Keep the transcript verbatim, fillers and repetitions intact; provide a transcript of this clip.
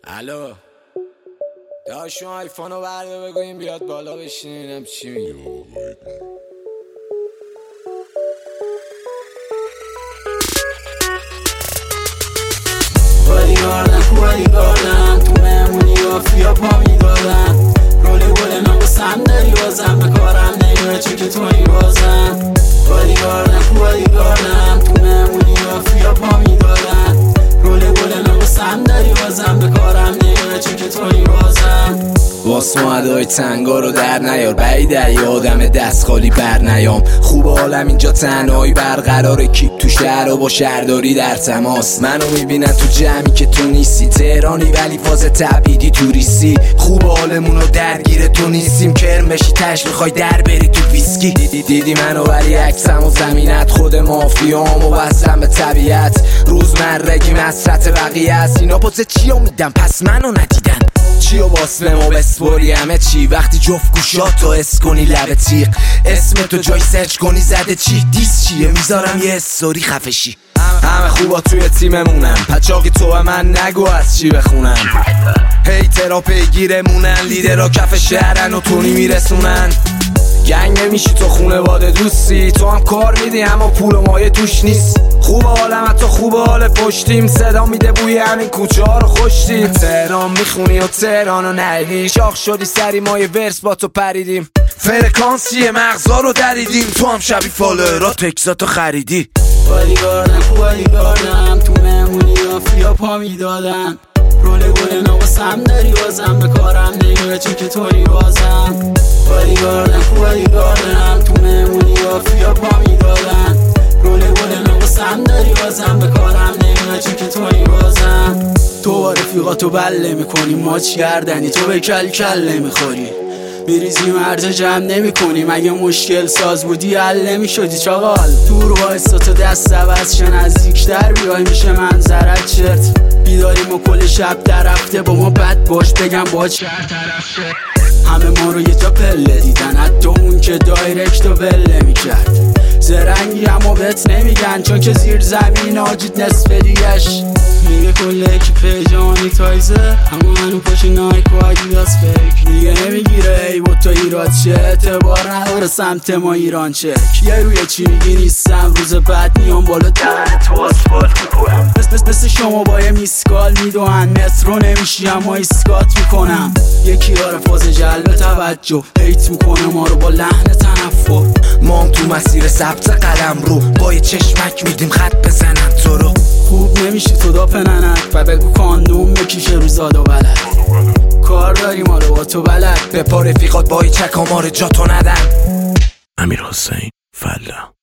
الو داش شما آیفونو برده بگویم بیاد بالا بشینیم چی میگه. بالیگاردم کو بالیگاردم تو مهمونی آفیا پا میدادم رولی گل ناموسم داری بازم به کارم نمیره چون که توی بازم. بالیگاردم کو بالیگاردم تو مهمونی آفیا پا میدادم رولی گل ناموسم داری بازم به کارم نمیره چون که توی بازم. واس معدای تنگا رو در نیار بعیده یادم دست خالی بر نیام. خوب عالم اینجا تنهایی برقراره کیپ تو شهر و با شهرداری در تماس. منو میبینن تو جمعی که تو نیستی تهرانی ولی فاز تبعیدی توریستی. خوب حالمونو درگیر تو نیستیم کرم بشی تش میخوای در بری تو ویسکی. دیدی دیدی منو ولی عکسم و زمینت خود مافیام و وصلم به طبیعت. روزمرگی مسرت بقیه است اینا پوزه چیو میدم پس منو ندیدن. چیو واسه ما بسپاری همه چی وقتی جفت گوشاتو اس کنی لب تیغ اسم تو جای سرچ کنی زده چی دیس چیه میذارم یه استوری خفشی. همه خوبا توی تیممونن پچاقی تو من نگو از چی بخونن. هیترا پیگیرمونن لیدرها کف شهرن و تونی میرسونن. گنگ نمیشی تو خونه واده دوستی تو هم کار میدی اما پول و مایه توش نیست. خوب حالم حتی خوب حال پشتیم صدا میده بوی همین کوچه ها رو خوشتیم. تهران میخونی و تهران رو ندیدی شاخ شدی سری ما یه ورس با تو پریدیم. فرکانسی مغزا رو دریدیم تو هم شبی فالوئرها تکساتو خریدی. بالیگاردم کو بالیگاردم تو مهمونی آفیا پا میدادم رول گل ناموسم داری بازم به کارم نمیره چون که توی بازم. بالیگاردم کو بالیگاردم تو مهمونی آفیا پا میدادم رول گل ناموسم داری بازم به کارم نمیره چون که توی بازم. تو با رفیقاتو بله میکنی ماچ گردنی تو به کل کل نمیخوری میریزی مرز جمع نمی کنی مگه مشکل ساز بودی حل نمی شدی چاقال. دور وایستا تو دست عوض شه نزدیکتر بیای میشه منظرت چرت. بیداریم و کل شب در رفته با ما بد باش بگم با چه طرف شه. همه ما رو یه جا پله دیدن حتی اون که دایرکت و ول میکرد. زرنگی اما بهت نمیگن چون که زیر زمین آجید نصف دیگش. میگه کل اکیپ جانی تایزه اما منو پاش نایک و آدیداس فیک. میگه نمیگیره ای با تو ایراد چه اعتبار نداره سمت ما ایران چک. یه روی چی میگی نیستم روز بعد میام بالا دهن تو آسفالت میکنم. مثل مثل شما با یه میسکال میدوهن مترو نمیشی اما ایسکات میکنم. یکی داره فاز جلب توجه هیت میکنه ما رو با لحن تنفر. ما هم تو مسیر ثبت قدم رو با یه چشمک میدیم خط بزنن تو رو. خوب نمیشی تو دا پننت و بگو کاندوم بکیشه رو زاد و بلد. کار داری ما رو با تو بلد به پا رفیقات با یه چک آمار جا تو ندن. امیر حسین فلا.